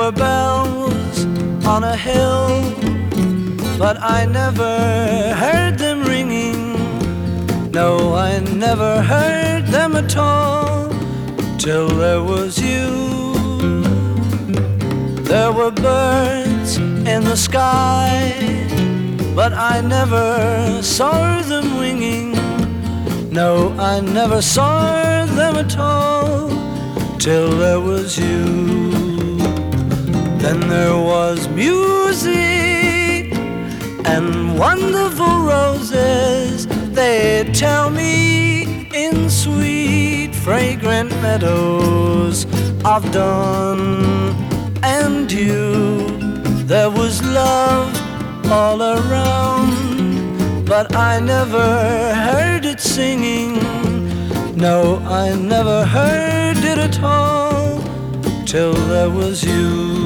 were bells on a hill, but I never heard them ringing. No, I never heard them at all, till there was you. There were birds in the sky, but I never saw them winging. No, I never saw them at all, till there was you. Then there was music and wonderful roses, they tell me, in sweet fragrant meadows of dawn and dew. There was love all around, but I never heard it singing. No, I never heard it at all, till there was you.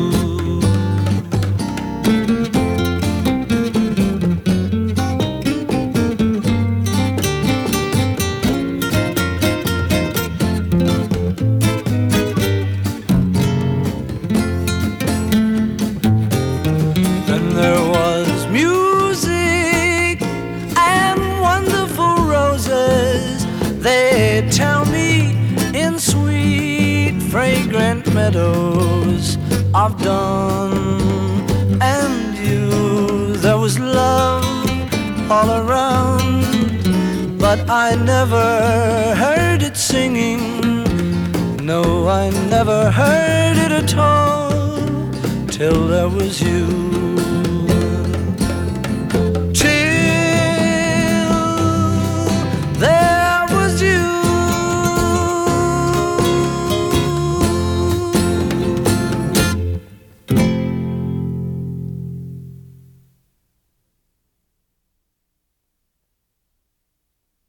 There was music and wonderful roses, they tell me, in sweet fragrant meadows of dawn and you. There was love all around, but I never heard it singing. No, I never heard it at all, till there was you.